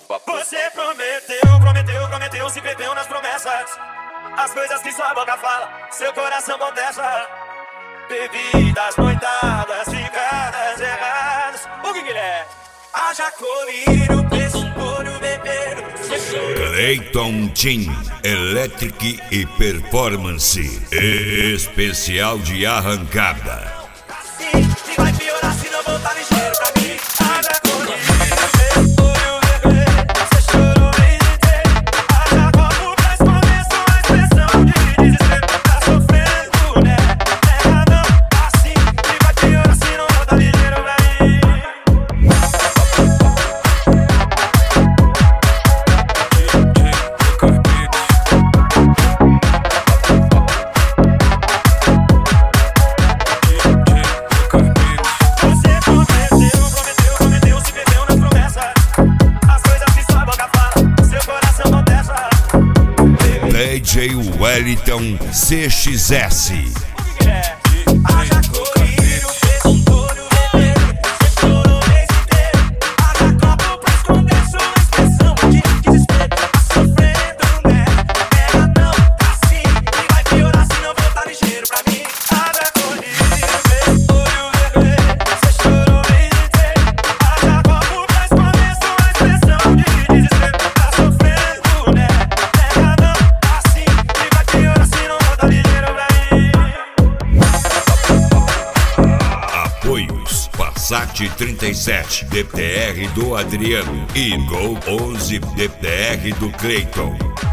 Você prometeu, se perdeu nas promessas. As coisas que sua boca fala, seu coração contesta. Bebidas, noitadas, ficadas erradas. O que ele é? Haja colírio, preço, olho, beber. Clayton Team Electric e Performance especial de arrancada. E vai piorar se não voltar ligeiro pra mim. Haja colírio, olho, beber. Você chorou bem inteiro. Haja copo pra começou a expressão de desespero. Tá sofrendo, né? Terra não, assim. E vai piorar se não voltar ligeiro pra mim. DJ Wellington CXS. Haja colírio, preço, olho, beber. Você chorou o mês inteiro. Haja copo pra esconder sua expressão de desespero. Tá sofrendo, né? Terra não, assim. E vai piorar se não voltar ligeiro pra mim. Haja colírio, preço, olho, beber. Você chorou o mês inteiro. Haja copo pra esconder sua expressão de desespero. Tá sofrendo, né? Terra não, assim. E vai piorar se não voltar ligeiro pra mim. Apoios Passat 37 DPR do Adriano e Gol 11 DPR do Clayton.